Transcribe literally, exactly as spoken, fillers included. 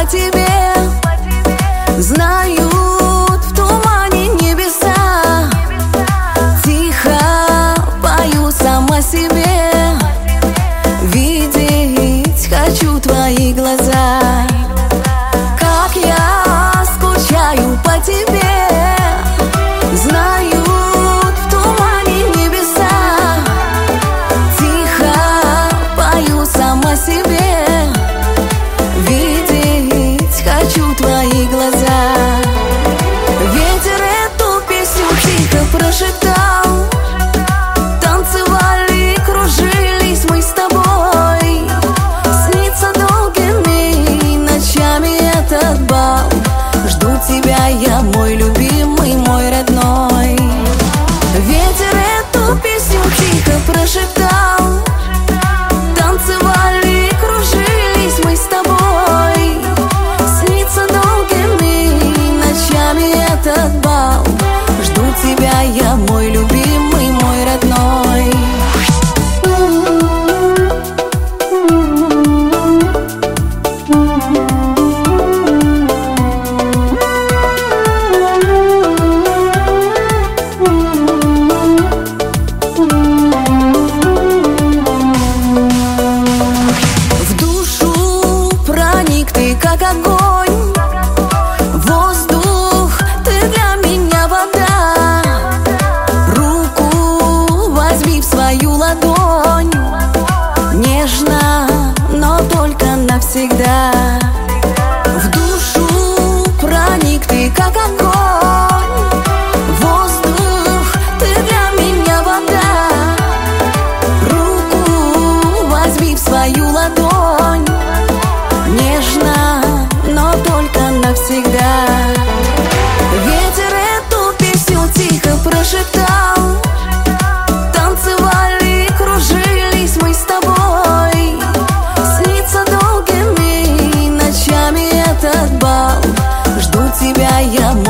тебе. Знают в тумане небеса. Тихо пою сама себе. Видеть хочу твои глаза. Как я скучаю по тебе. Знают в тумане небеса. Тихо пою сама себе. Видеть хочу твои глаза. Ветер эту песню тихо прошептал. Танцевали, кружились мы с тобой. Снится долгими ночами этот бал. Жду тебя я, мой любимый, мой родной. Ветер эту песню тихо прошептал. Танцевали, кружились мы с тобой. Снится долгими ночами этот бал. Жду тебя я, мой любимый, мой родной. Как огонь, воздух, ты для меня вода. Руку возьми в свою ладонь. Нежно, но только навсегда. В душу проник ты, как огонь, воздух, ты для меня вода. Руку возьми в свою ладонь. Нежно, но только навсегда. Ветер эту песню тихо прошептал. Танцевали, кружились мы с тобой. Снится долгими ночами этот бал. Жду тебя я,